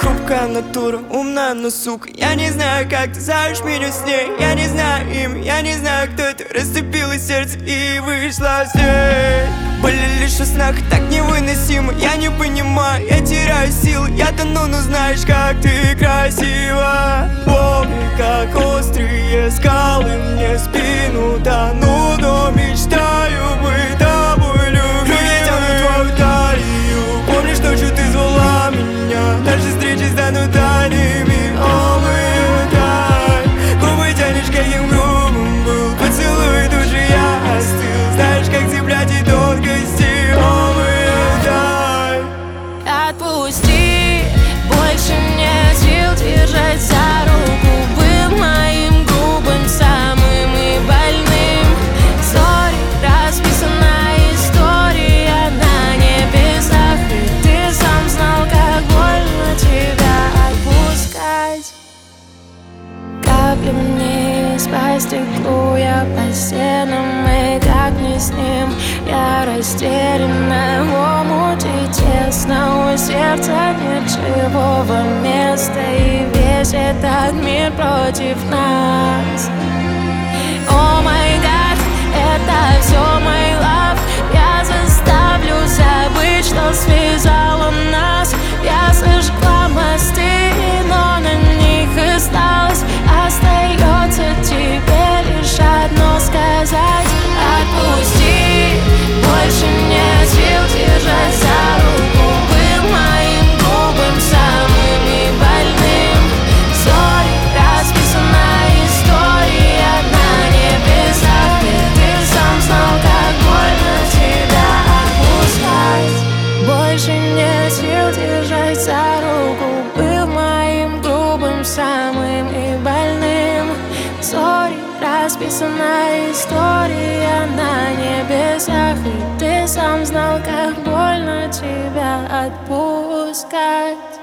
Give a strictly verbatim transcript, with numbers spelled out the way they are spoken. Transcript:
хрупкая натура, умная, но сука. Я не знаю, как ты зовешь меня с ней. Я не знаю имя, я не знаю, кто это. Расцепило сердце и вышла в свет. Боли лишь в снах, так невыносимо. Я не понимаю, я теряю силы. Я тону, но знаешь, как ты красива. Помни, как острые скалы мне в спину тонут, но мечтаю быть тобой, любимой. Руки тянут твою талию. Помнишь, ночью ты звала меня. Наши встречи станут дальними. О, мы дай. Губы тянешь, каким грубым был поцелуй, тут же я остыл. Знаешь, как цеплять и тонкости. О, мы дай. Отпусти, больше нет сил держать за руку. Был моим грубым, самым и больным. Сори, расписанная история на небесах. И ты сам знал, как больно тебя отпускать. Каплями вниз по стеклу, я по стенам, и как мне с ним. Я растеряна в омуте тесно, у сердца нет живого места, и весь этот мир против нас. О май гад, это все мой love. Я заставлю забыть, что связало нас. Я сожгла мосты, но на них осталось. Остается тебе лишь одно сказать: отпусти, больше нет сил держать за руку. Был моим грубым, самым и больным. Сори, расписанная история на небесах. И ты сам знал, как больно тебя отпускать. Больше нет сил держать за руку. Был моим грубым, самым и больным. Сори, расписанная история на небесах. И ты сам знал, как больно тебя отпускать.